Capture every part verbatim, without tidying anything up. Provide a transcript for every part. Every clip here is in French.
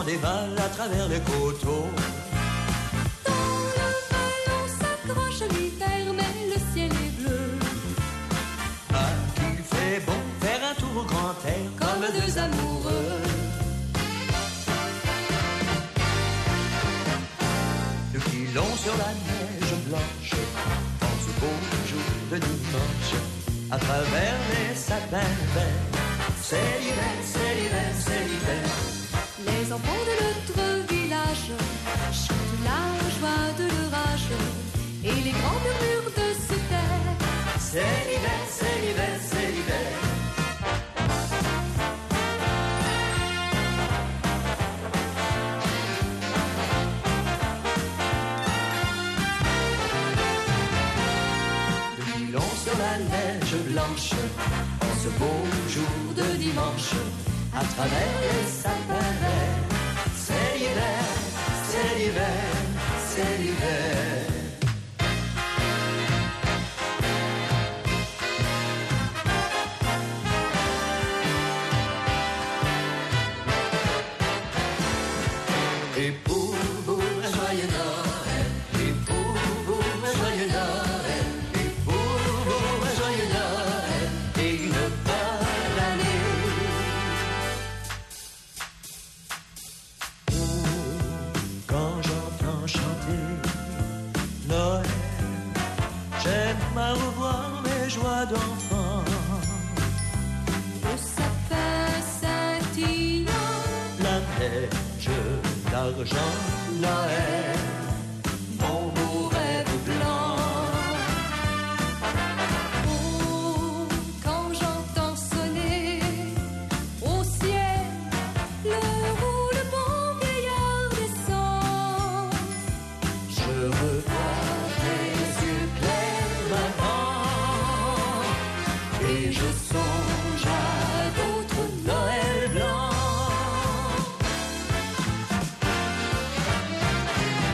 des mâles à travers les coteaux. Dans le ballon s'accroche l'hiver, mais le ciel est bleu. Ah, qu'il fait bon faire un tour au grand air Comme deux amoureux. Nous filons sur la neige blanche en ce beau jour de dimanche, à travers les sapins verts. C'est l'hiver, c'est l'hiver, c'est l'hiver. Les enfants de notre village chantent la joie de leur âge, et les grands murmurent de se taire. C'est l'hiver, c'est l'hiver, c'est l'hiver. Nous filons sur la neige blanche en ce beau jour de dimanche, à travers les sapins verts. C'est l'hiver, c'est l'hiver, c'est l'hiver. Et pour vous, un joyeux Noël. Et pour vous, un joyeux Noël. Et pour vous, un joyeux Noël. Et une bonne année. Quand j'entends chanter Noël, j'aime à revoir mes joies d'enfant. Le sapin scintillant, La neige, l'argent, Noël, mon beau rêve blanc. oh, quand j'entends sonner au ciel l'heure où le bon vieillard descend, Je revois tes yeux clairs, maman, et je songe à d'autres Noël blancs.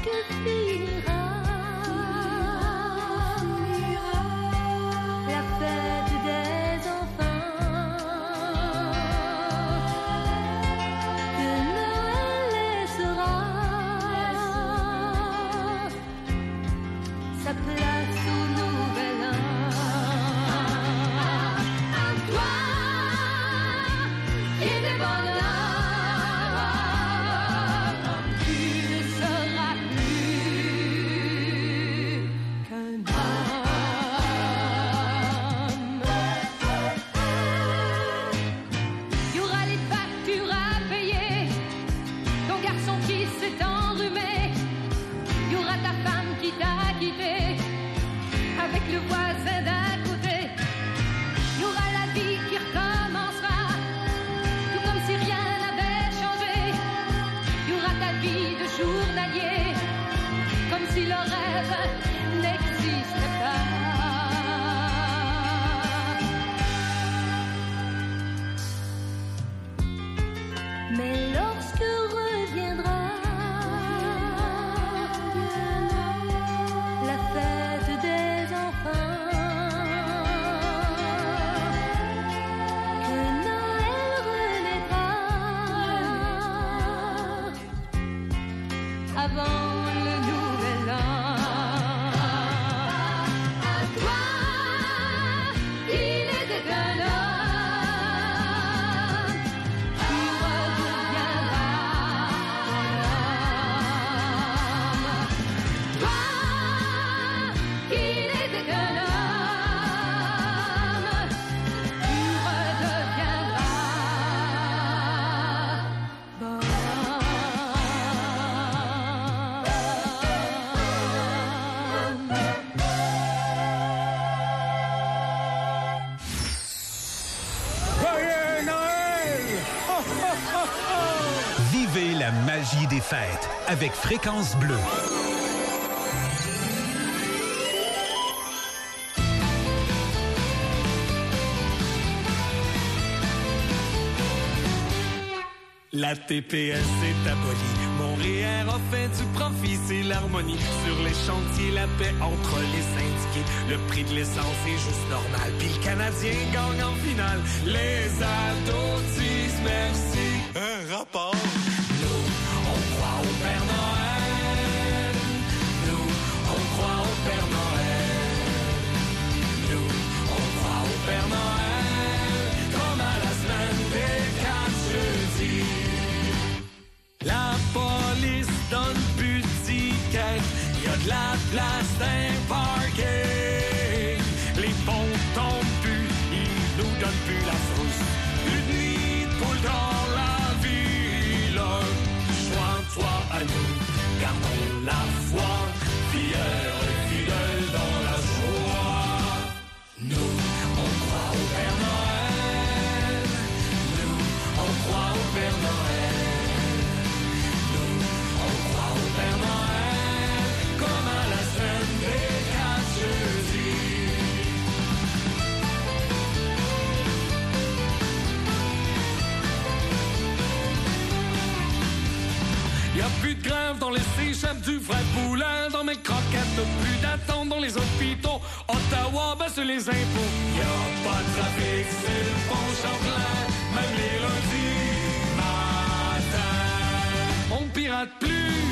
lorsque finira la fête des enfants, que Noël laissera sa place au nouvel an. À toi, qui est des bonnes avec le voisin d'à côté. Il y aura la vie qui recommencera, tout comme si rien n'avait changé. Il y aura ta vie de journalier, comme si le rêve n'existait pas. Mais lorsque reviendra la fête des enfants, que Noël renaîtra avant le nouvel an. À toi, qui n'était qu'un homme, tu redeviendras un homme. Toi, qui n'était qu'un homme, tu redeviendras bon. Joyeux Noël! Ho, ho, ho, ho! Vivez la magie des fêtes avec Fréquence Bleue. La T P S est abolie. Montréal a fait du profit, c'est l'harmonie. Sur les chantiers, la paix entre les syndiqués. Le prix de l'essence est juste normal. Puis le Canadien gagne en finale. Les ados disent merci. Un rapport. Nous, on croit au Père Noël. Nous, on croit au Père Noël. Nous, on croit au Père Noël. Comme à la semaine des quatre jeudis. La police donne plus de tickets, y a de la place d'un parking. Les ponts tombent plus, ils nous donnent plus la frousse. Une nuit de poule dans la ville. Joins toi à nous, gardons la foi, fiers et fidèles dans la joie. Nous, on croit au Père Noël. Nous, on croit au Père Noël. Père Noël, comme à la semaine des quatre jeudis. Y'a plus de grève dans les échappes du vrai poulain. Dans mes croquettes, plus d'attente dans les hôpitaux. Ottawa baisse les impôts. Y'a pas de trafic, c'est le pont Champlain. Même les lundis matin, on pirate plus.